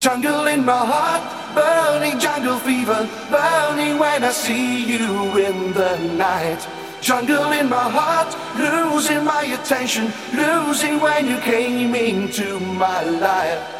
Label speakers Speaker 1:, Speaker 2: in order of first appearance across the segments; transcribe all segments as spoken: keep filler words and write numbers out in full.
Speaker 1: Jungle in my heart, burning jungle fever, burning when I see you in the night. Jungle in my heart, losing my attention, losing when you came into my life.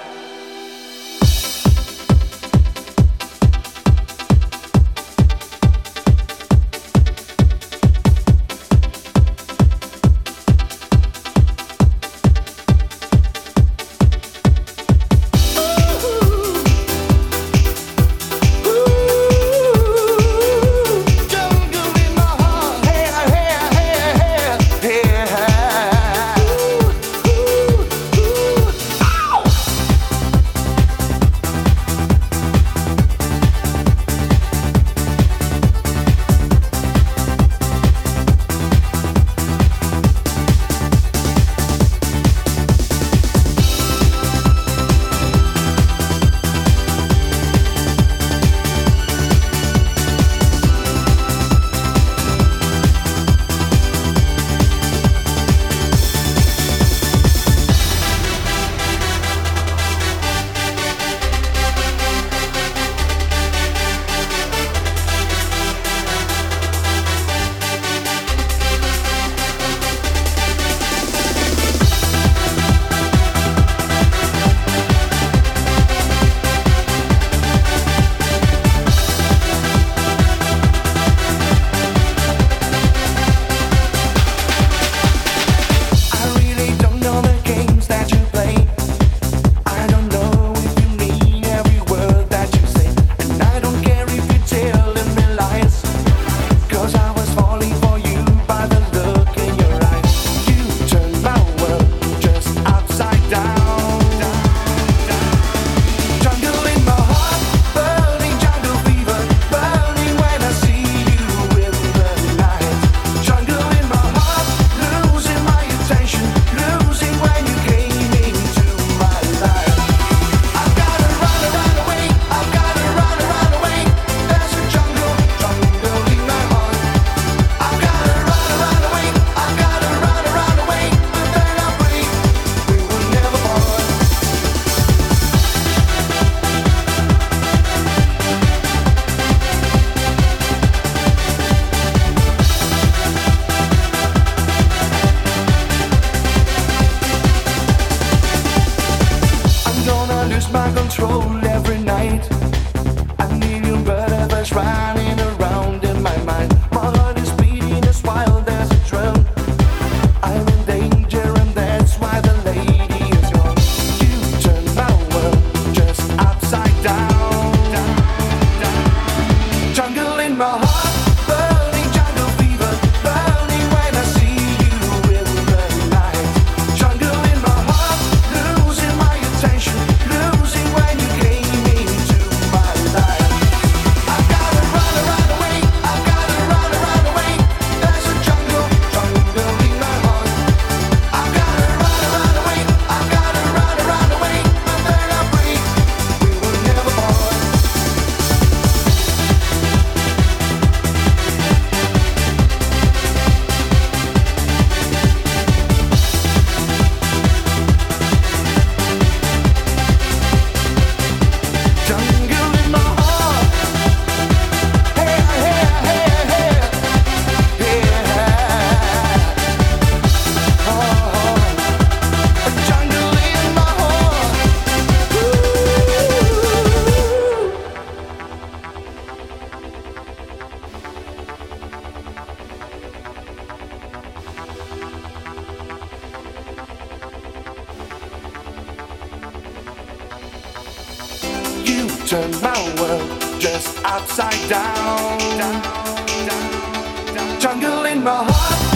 Speaker 1: My control every night. A million butterflies running around in my mind. My heart is beating as wild as a drum. I'm in danger and that's why the lady is gone. You turn my world just upside down. Jungle in my heart, burning jungle fever, burning when I see you in the night. Jungle in my heart, losing my attention. Turn my world just upside down. Jungle in my heart.